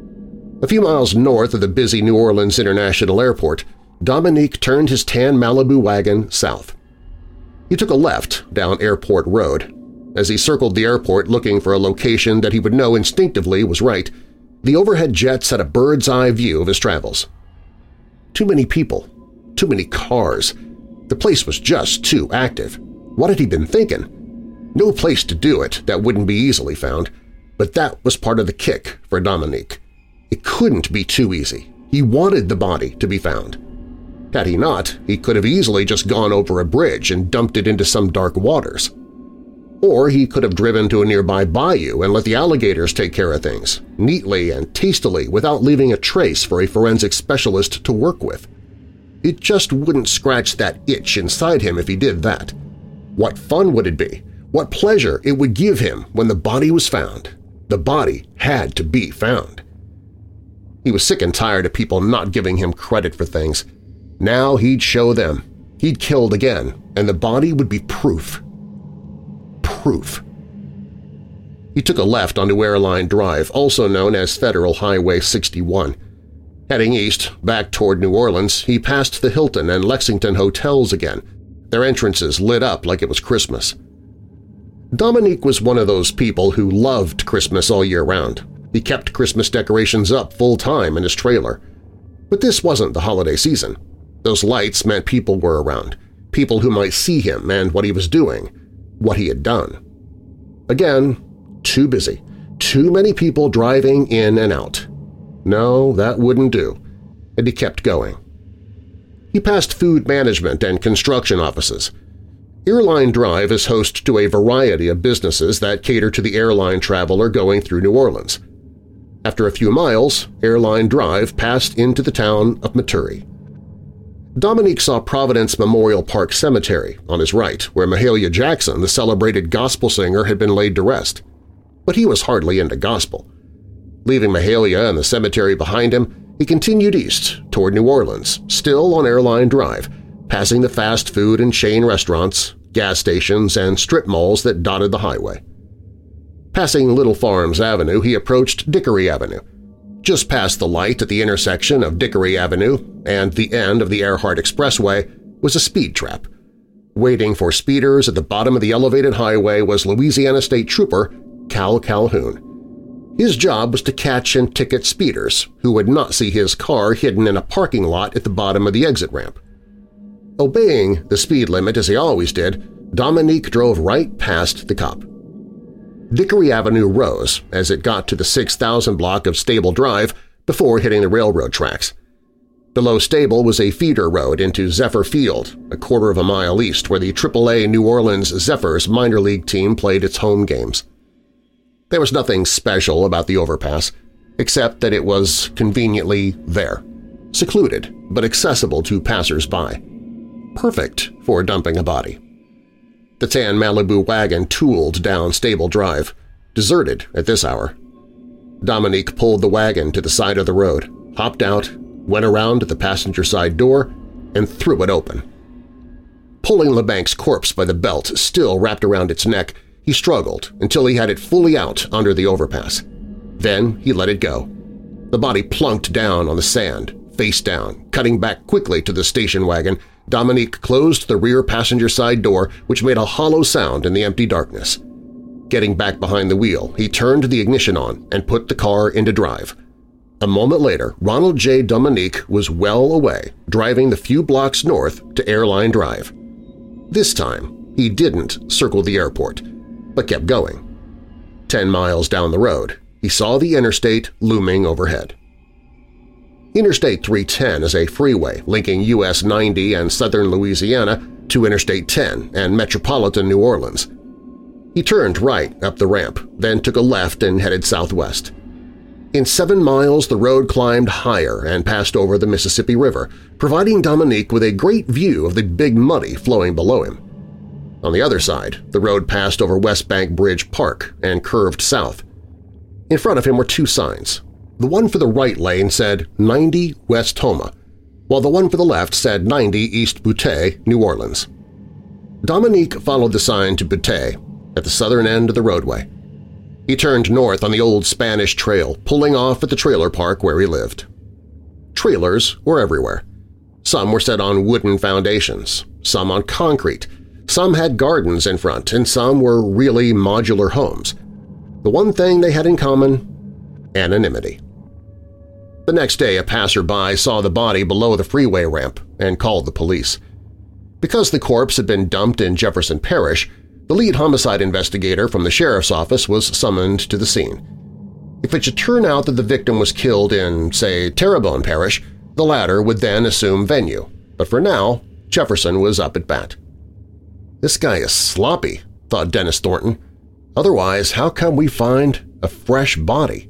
A few miles north of the busy New Orleans International Airport, Dominique turned his tan Malibu wagon south. He took a left down Airport Road. As he circled the airport looking for a location that he would know instinctively was right, the overhead jets had a bird's-eye view of his travels. Too many people. Too many cars. The place was just too active. What had he been thinking? No place to do it that wouldn't be easily found, but that was part of the kick for Dominique. It couldn't be too easy. He wanted the body to be found. Had he not, he could have easily just gone over a bridge and dumped it into some dark waters. Or he could have driven to a nearby bayou and let the alligators take care of things, neatly and tastily without leaving a trace for a forensic specialist to work with. It just wouldn't scratch that itch inside him if he did that. What fun would it be? What pleasure it would give him when the body was found. The body had to be found. He was sick and tired of people not giving him credit for things. Now he'd show them. He'd killed again, and the body would be proof. Proof. He took a left onto Airline Drive, also known as Federal Highway sixty-one. Heading east, back toward New Orleans, he passed the Hilton and Lexington hotels again, their entrances lit up like it was Christmas. Dominique was one of those people who loved Christmas all year round. He kept Christmas decorations up full-time in his trailer. But this wasn't the holiday season. Those lights meant people were around, people who might see him and what he was doing, what he had done. Again, too busy, too many people driving in and out. No, that wouldn't do, and he kept going. He passed food management and construction offices. Airline Drive is host to a variety of businesses that cater to the airline traveler going through New Orleans. After a few miles, Airline Drive passed into the town of Metairie. Dominique saw Providence Memorial Park Cemetery on his right, where Mahalia Jackson, the celebrated gospel singer, had been laid to rest. But he was hardly into gospel. Leaving Mahalia and the cemetery behind him, he continued east toward New Orleans, still on Airline Drive, passing the fast food and chain restaurants, gas stations, and strip malls that dotted the highway. Passing Little Farms Avenue, he approached Dickory Avenue. Just past the light at the intersection of Dickory Avenue and the end of the Earhart Expressway was a speed trap. Waiting for speeders at the bottom of the elevated highway was Louisiana State Trooper Cal Calhoun. His job was to catch and ticket speeders who would not see his car hidden in a parking lot at the bottom of the exit ramp. Obeying the speed limit as he always did, Dominique drove right past the cop. Dickory Avenue rose as it got to the six thousand block of Stable Drive before hitting the railroad tracks. Below Stable was a feeder road into Zephyr Field, a quarter of a mile east where the triple A New Orleans Zephyrs minor league team played its home games. There was nothing special about the overpass, except that it was conveniently there, secluded but accessible to passers-by. Perfect for dumping a body. The tan Malibu wagon tooled down Stable Drive, deserted at this hour. Dominique pulled the wagon to the side of the road, hopped out, went around to the passenger side door, and threw it open. Pulling LeBank's corpse by the belt still wrapped around its neck, he struggled until he had it fully out under the overpass. Then he let it go. The body plunked down on the sand, face down, cutting back quickly to the station wagon. Dominique closed the rear passenger side door, which made a hollow sound in the empty darkness. Getting back behind the wheel, he turned the ignition on and put the car into drive. A moment later, Ronald J. Dominique was well away, driving the few blocks north to Airline Drive. This time, he didn't circle the airport, but kept going. Ten miles down the road, he saw the interstate looming overhead. Interstate three ten is a freeway linking U S ninety and southern Louisiana to Interstate ten and metropolitan New Orleans. He turned right up the ramp, then took a left and headed southwest. In seven miles, the road climbed higher and passed over the Mississippi River, providing Dominique with a great view of the Big Muddy flowing below him. On the other side, the road passed over West Bank Bridge Park and curved south. In front of him were two signs. The one for the right lane said ninety West Houma, while the one for the left said ninety East Butte, New Orleans. Dominique followed the sign to Butte, at the southern end of the roadway. He turned north on the old Spanish Trail, pulling off at the trailer park where he lived. Trailers were everywhere. Some were set on wooden foundations, some on concrete, some had gardens in front, and some were really modular homes. The one thing they had in common – anonymity. The next day, a passerby saw the body below the freeway ramp and called the police. Because the corpse had been dumped in Jefferson Parish, the lead homicide investigator from the sheriff's office was summoned to the scene. If it should turn out that the victim was killed in, say, Terrebonne Parish, the latter would then assume venue, but for now, Jefferson was up at bat. "This guy is sloppy," thought Dennis Thornton. "Otherwise, how come we find a fresh body?"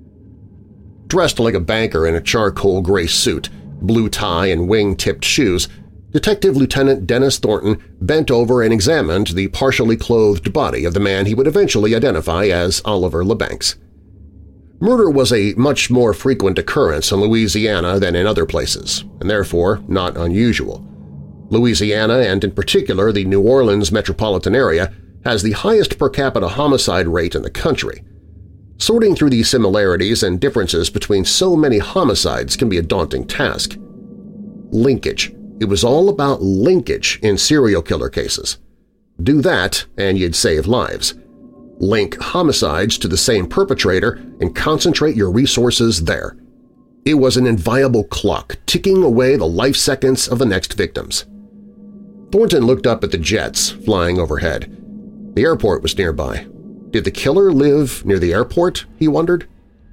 Dressed like a banker in a charcoal gray suit, blue tie, and wing-tipped shoes, Detective Lieutenant Dennis Thornton bent over and examined the partially clothed body of the man he would eventually identify as Oliver LeBancs. Murder was a much more frequent occurrence in Louisiana than in other places, and therefore not unusual. Louisiana, and in particular the New Orleans metropolitan area, has the highest per capita homicide rate in the country. Sorting through the similarities and differences between so many homicides can be a daunting task. Linkage. It was all about linkage in serial killer cases. Do that and you'd save lives. Link homicides to the same perpetrator and concentrate your resources there. It was an inviolable clock ticking away the life seconds of the next victims. Thornton looked up at the jets flying overhead. The airport was nearby. Did the killer live near the airport, he wondered?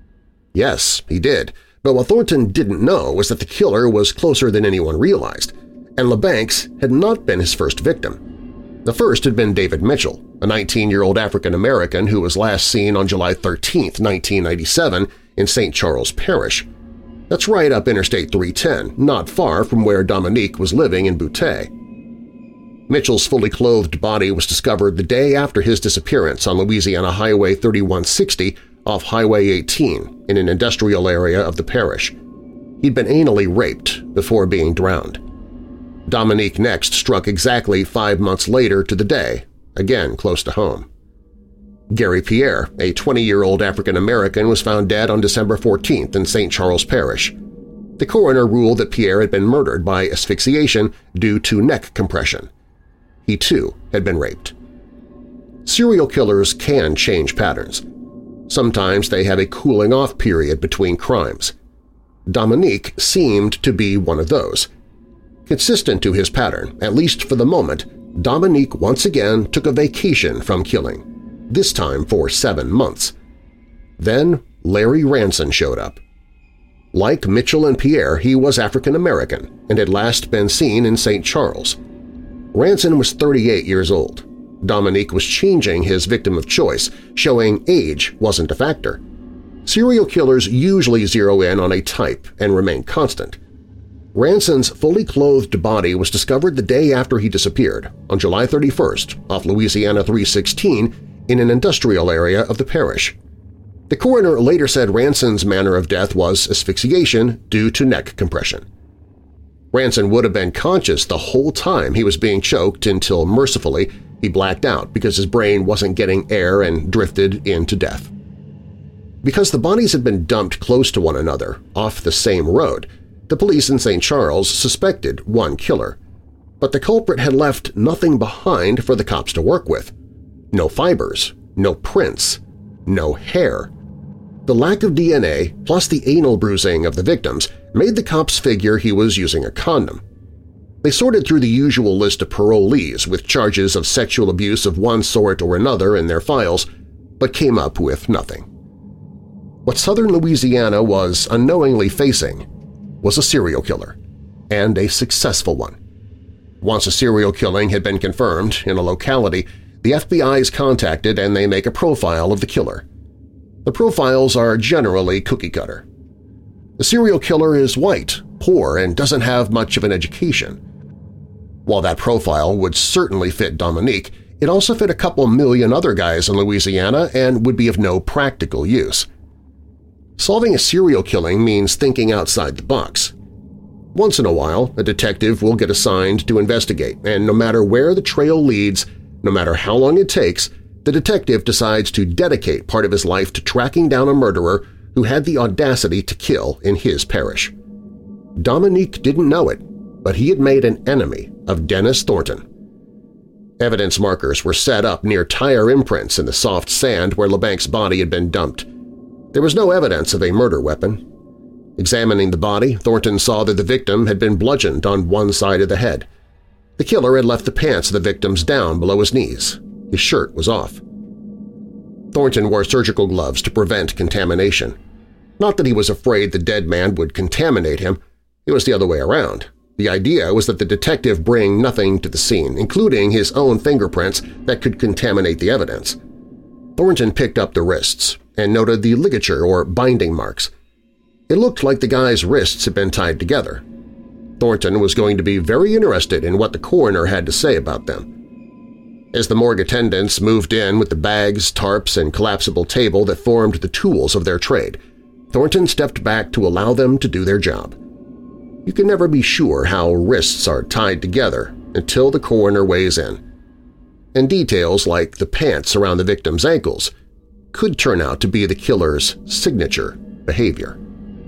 Yes, he did, but what Thornton didn't know was that the killer was closer than anyone realized, and LeBancs had not been his first victim. The first had been David Mitchell, a nineteen-year-old African-American who was last seen on July thirteenth, nineteen ninety-seven in Saint Charles Parish. That's right up Interstate three ten, not far from where Dominique was living in Butte. Mitchell's fully clothed body was discovered the day after his disappearance on Louisiana Highway thirty-one sixty off Highway eighteen in an industrial area of the parish. He'd been anally raped before being drowned. Dominique next struck exactly five months later to the day, again close to home. Gary Pierre, a twenty-year-old African-American, was found dead on December fourteenth in Saint Charles Parish. The coroner ruled that Pierre had been murdered by asphyxiation due to neck compression. He, too, had been raped. Serial killers can change patterns. Sometimes they have a cooling-off period between crimes. Dominique seemed to be one of those. Consistent to his pattern, at least for the moment, Dominique once again took a vacation from killing, this time for seven months. Then Larry Ranson showed up. Like Mitchell and Pierre, he was African-American and had last been seen in Saint Charles. Ranson was thirty-eight years old. Dominique was changing his victim of choice, showing age wasn't a factor. Serial killers usually zero in on a type and remain constant. Ranson's fully clothed body was discovered the day after he disappeared, on July thirty-first, off Louisiana three sixteen, in an industrial area of the parish. The coroner later said Ranson's manner of death was asphyxiation due to neck compression. Ranson would have been conscious the whole time he was being choked until, mercifully, he blacked out because his brain wasn't getting air and drifted into death. Because the bodies had been dumped close to one another, off the same road, the police in Saint Charles suspected one killer. But the culprit had left nothing behind for the cops to work with. No fibers, no prints, no hair. The lack of D N A plus the anal bruising of the victims made the cops figure he was using a condom. They sorted through the usual list of parolees with charges of sexual abuse of one sort or another in their files, but came up with nothing. What southern Louisiana was unknowingly facing was a serial killer, and a successful one. Once a serial killing had been confirmed in a locality, the F B I is contacted and they make a profile of the killer. The profiles are generally cookie-cutter. The serial killer is white, poor, and doesn't have much of an education. While that profile would certainly fit Dominique, it also fit a couple million other guys in Louisiana and would be of no practical use. Solving a serial killing means thinking outside the box. Once in a while, a detective will get assigned to investigate, and no matter where the trail leads, no matter how long it takes, the detective decides to dedicate part of his life to tracking down a murderer who had the audacity to kill in his parish. Dominique didn't know it, but he had made an enemy of Dennis Thornton. Evidence markers were set up near tire imprints in the soft sand where LeBanc's body had been dumped. There was no evidence of a murder weapon. Examining the body, Thornton saw that the victim had been bludgeoned on one side of the head. The killer had left the pants of the victims down below his knees. His shirt was off. Thornton wore surgical gloves to prevent contamination. Not that he was afraid the dead man would contaminate him. It was the other way around. The idea was that the detective bring nothing to the scene, including his own fingerprints that could contaminate the evidence. Thornton picked up the wrists and noted the ligature or binding marks. It looked like the guy's wrists had been tied together. Thornton was going to be very interested in what the coroner had to say about them. As the morgue attendants moved in with the bags, tarps, and collapsible table that formed the tools of their trade, Thornton stepped back to allow them to do their job. You can never be sure how wrists are tied together until the coroner weighs in. And details like the pants around the victim's ankles could turn out to be the killer's signature behavior.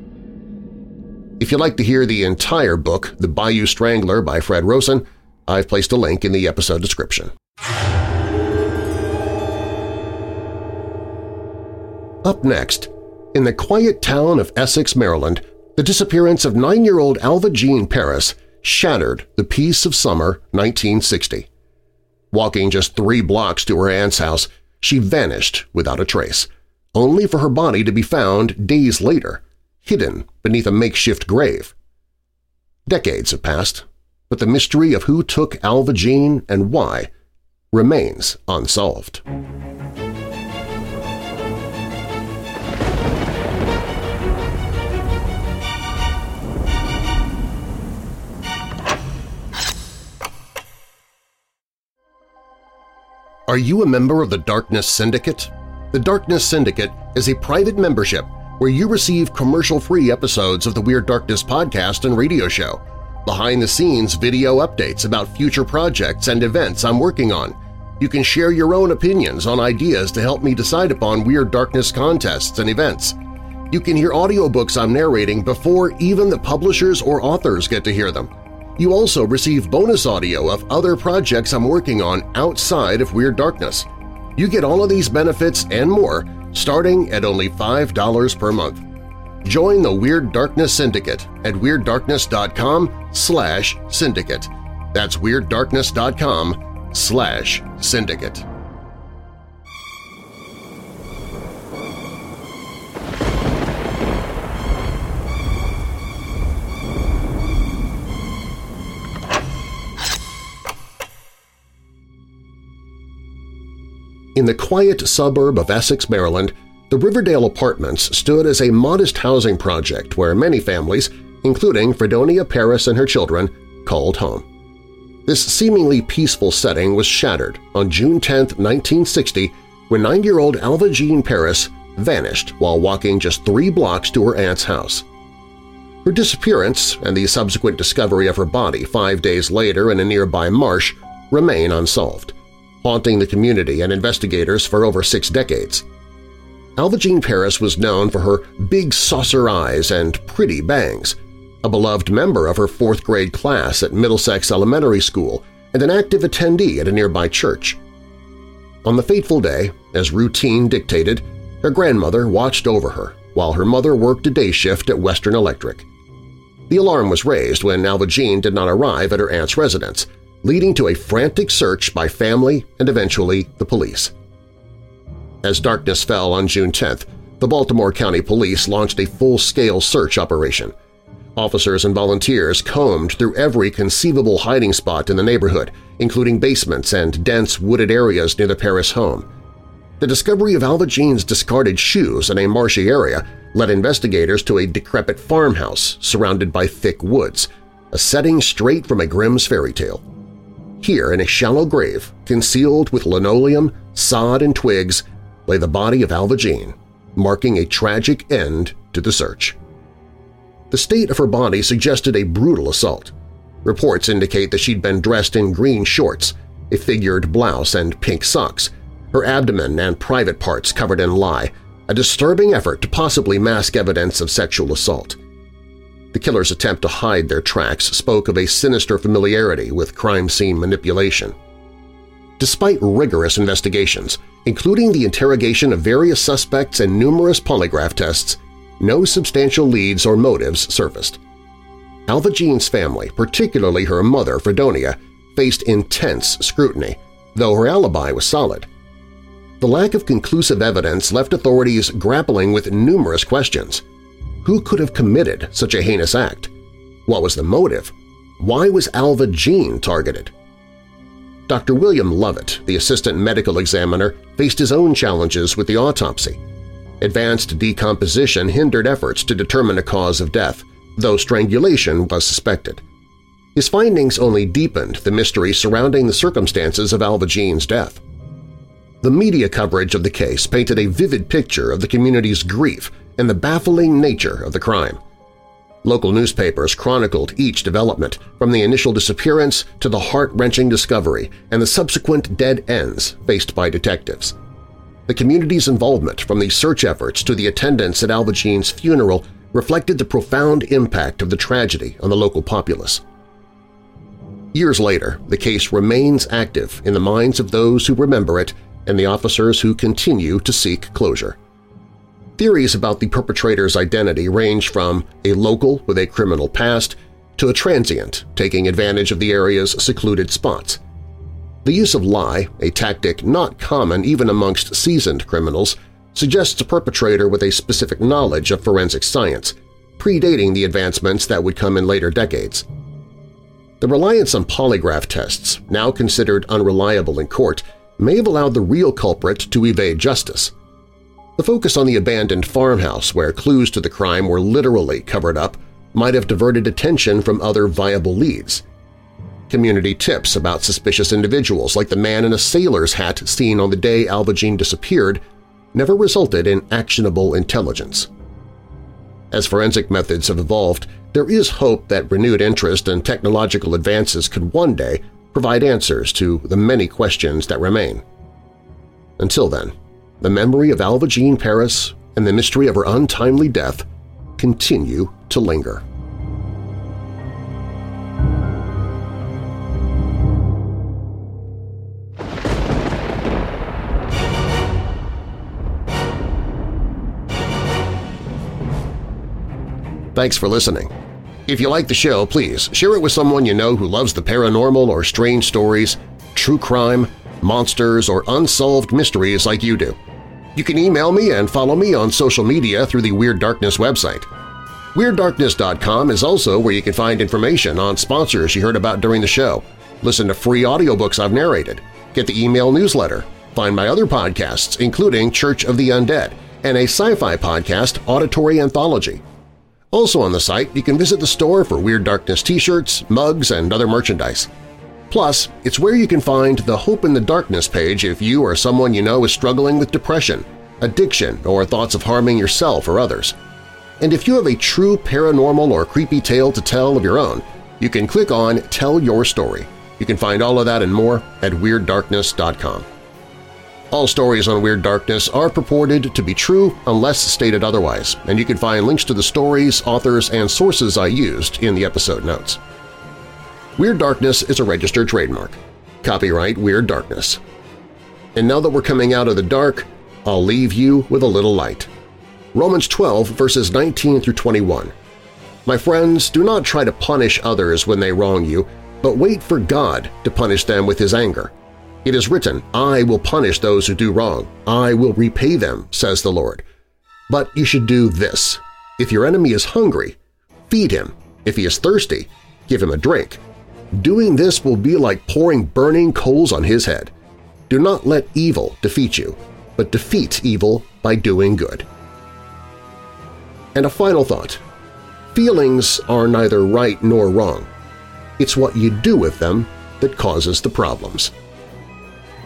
If you'd like to hear the entire book, The Bayou Strangler by Fred Rosen, I've placed a link in the episode description. Up next, in the quiet town of Essex, Maryland, the disappearance of nine-year-old Alva Jean Paris shattered the peace of summer nineteen sixty. Walking just three blocks to her aunt's house, she vanished without a trace, only for her body to be found days later, hidden beneath a makeshift grave. Decades have passed, but the mystery of who took Alva Jean and why remains unsolved. Are you a member of the Darkness Syndicate? The Darkness Syndicate is a private membership where you receive commercial-free episodes of the Weird Darkness podcast and radio show, behind-the-scenes video updates about future projects and events I'm working on. You can share your own opinions on ideas to help me decide upon Weird Darkness contests and events. You can hear audiobooks I'm narrating before even the publishers or authors get to hear them. You also receive bonus audio of other projects I'm working on outside of Weird Darkness. You get all of these benefits and more starting at only five dollars per month. Join the Weird Darkness Syndicate at weirddarkness dot com slash syndicate. That's weirddarkness dot com slash syndicate. In the quiet suburb of Essex, Maryland, the Riverdale Apartments stood as a modest housing project where many families, including Fredonia Paris and her children, called home. This seemingly peaceful setting was shattered on June tenth, nineteen sixty, when nine-year-old Alva Jean Paris vanished while walking just three blocks to her aunt's house. Her disappearance and the subsequent discovery of her body five days later in a nearby marsh remain unsolved, haunting the community and investigators for over six decades. Alva Jean Paris was known for her big saucer eyes and pretty bangs, a beloved member of her fourth-grade class at Middlesex Elementary School and an active attendee at a nearby church. On the fateful day, as routine dictated, her grandmother watched over her while her mother worked a day shift at Western Electric. The alarm was raised when Alva Jean did not arrive at her aunt's residence, leading to a frantic search by family and eventually the police. As darkness fell on June tenth, the Baltimore County Police launched a full-scale search operation. Officers and volunteers combed through every conceivable hiding spot in the neighborhood, including basements and dense wooded areas near the Paris home. The discovery of Alva Jean's discarded shoes in a marshy area led investigators to a decrepit farmhouse surrounded by thick woods, a setting straight from a Grimm's fairy tale. Here, in a shallow grave, concealed with linoleum, sod, and twigs, lay the body of Alva Jean, marking a tragic end to the search. The state of her body suggested a brutal assault. Reports indicate that she'd been dressed in green shorts, a figured blouse, and pink socks, her abdomen and private parts covered in lye, a disturbing effort to possibly mask evidence of sexual assault. The killer's attempt to hide their tracks spoke of a sinister familiarity with crime scene manipulation. Despite rigorous investigations, including the interrogation of various suspects and numerous polygraph tests, no substantial leads or motives surfaced. Alva Jean's family, particularly her mother, Fredonia, faced intense scrutiny, though her alibi was solid. The lack of conclusive evidence left authorities grappling with numerous questions. Who could have committed such a heinous act? What was the motive? Why was Alva Jean targeted? Doctor William Lovett, the assistant medical examiner, faced his own challenges with the autopsy. Advanced decomposition hindered efforts to determine a cause of death, though strangulation was suspected. His findings only deepened the mystery surrounding the circumstances of Alva Jean's death. The media coverage of the case painted a vivid picture of the community's grief and the baffling nature of the crime. Local newspapers chronicled each development, from the initial disappearance to the heart-wrenching discovery and the subsequent dead ends faced by detectives. The community's involvement, from the search efforts to the attendance at Alva Jean's funeral, reflected the profound impact of the tragedy on the local populace. Years later, the case remains active in the minds of those who remember it and the officers who continue to seek closure. Theories about the perpetrator's identity range from a local with a criminal past to a transient taking advantage of the area's secluded spots. The use of lie, a tactic not common even amongst seasoned criminals, suggests a perpetrator with a specific knowledge of forensic science, predating the advancements that would come in later decades. The reliance on polygraph tests, now considered unreliable in court, may have allowed the real culprit to evade justice. The focus on the abandoned farmhouse where clues to the crime were literally covered up might have diverted attention from other viable leads. Community tips about suspicious individuals like the man in a sailor's hat seen on the day Alva Jean disappeared never resulted in actionable intelligence. As forensic methods have evolved, there is hope that renewed interest and technological advances could one day provide answers to the many questions that remain. Until then, the memory of Alva Jean Paris and the mystery of her untimely death continue to linger. Thanks for listening. If you like the show, please share it with someone you know who loves the paranormal or strange stories, true crime, monsters, or unsolved mysteries like you do. You can email me and follow me on social media through the Weird Darkness website. Weird Darkness dot com is also where you can find information on sponsors you heard about during the show, listen to free audiobooks I've narrated, get the email newsletter, find my other podcasts including Church of the Undead and a sci-fi podcast, Auditory Anthology. Also on the site, you can visit the store for Weird Darkness t-shirts, mugs, and other merchandise. Plus, it's where you can find the Hope in the Darkness page if you or someone you know is struggling with depression, addiction, or thoughts of harming yourself or others. And if you have a true paranormal or creepy tale to tell of your own, you can click on Tell Your Story. You can find all of that and more at Weird Darkness dot com. All stories on Weird Darkness are purported to be true unless stated otherwise, and you can find links to the stories, authors, and sources I used in the episode notes. Weird Darkness is a registered trademark. Copyright Weird Darkness. And now that we're coming out of the dark, I'll leave you with a little light. Romans twelve, verses nineteen through twenty-one. My friends, do not try to punish others when they wrong you, but wait for God to punish them with His anger. It is written, I will punish those who do wrong. I will repay them, says the Lord. But you should do this. If your enemy is hungry, feed him. If he is thirsty, give him a drink. Doing this will be like pouring burning coals on his head. Do not let evil defeat you, but defeat evil by doing good. And a final thought. Feelings are neither right nor wrong. It's what you do with them that causes the problems.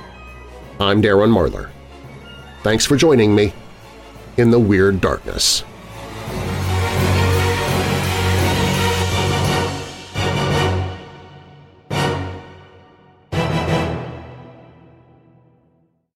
I'm Darren Marlar. Thanks for joining me in the Weird Darkness.